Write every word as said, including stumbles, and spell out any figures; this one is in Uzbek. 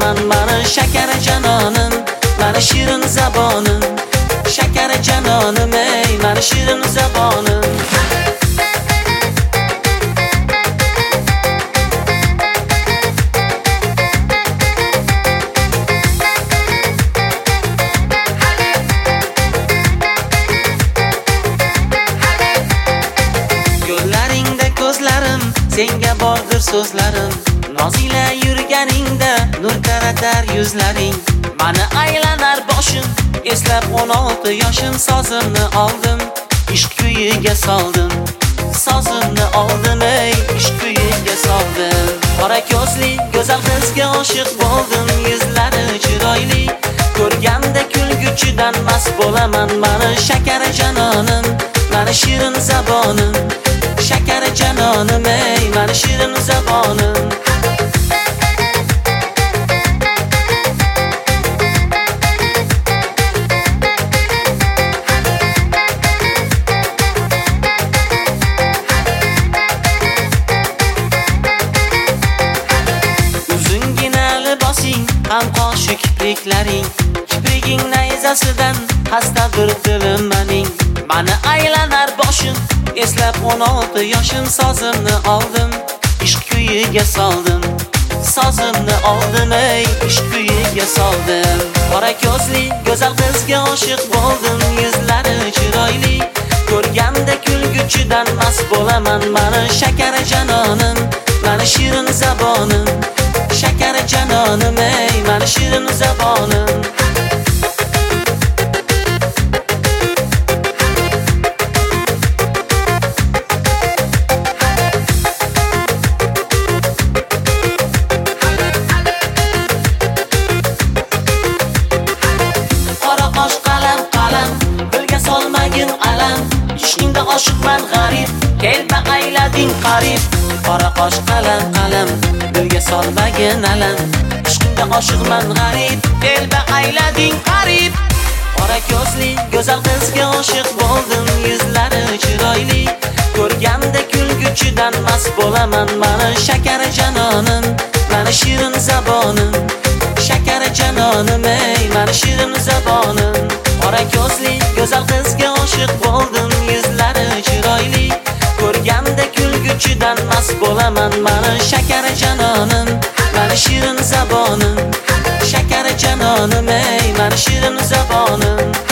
bo'laman mani shakar janonim, mani shirin zabonim. Shakar janonim ey mani shirin zabonim. Yo'llaringda ko'zlarim, senga bordir so'zlarim. Nozila yurganingda nur taratar yuzlaring. Mani aylanar boshim, eslab o'n olti yoshim. Sozimni oldim, ishq kuyiga soldim. Sozimni oldim ey, ishq kuyiga soldim. Qora ko'zli go'zal qizga oshiq bo'ldim, yuzlari chiroyli. Ko'rganda kulguchidan mast bo'laman mani shakar janonim, mani shirin zabonim. Shakar janonim ey mani shirin zabonim. Ham qoshi kipriklaring, kipriging nayzasidan xastadir dilim mening. Mani aylanar boshim, eslab o'n olti yoshim. Sozimni oldim, ishq kuyiga soldim. Sozimni oldim ey, ishq kuyiga soldim. Qora ko'zli go'zal qizga oshiq bo'ldim, yuzlari chiroyli. Ko'rganda kulguchidan mast bo'laman mani shakar janonim, mani shirin zabonim. Shakar janonim ey mani shirin zabonim. Qora qosh qalam qalam, dilga solmagin alam. Ishqingda oshiqman g'arib, kelma aylading qarib. Qora qosh qalam qalam, dilga solmagin alam. Ishqingda oshiqman g'arib, elba aylading qarib. Qora ko'zli go'zal qizga oshiq bo'ldim, yuzlari chiroyli. Ko'rganda kulguchidan mast bo'laman mani shakar janonim, mani shirin zabonim. Shakar janonim ey mani shirin zabonim. Qora ko'zli go'zal qizga oshiq bo'ldim, yuzlari chiroyli. Ko'rganda kulguchidan mast bo'laman mani shakar janonim, mani shirin zabonim. Shakar janonim ey mani shirin zabonim.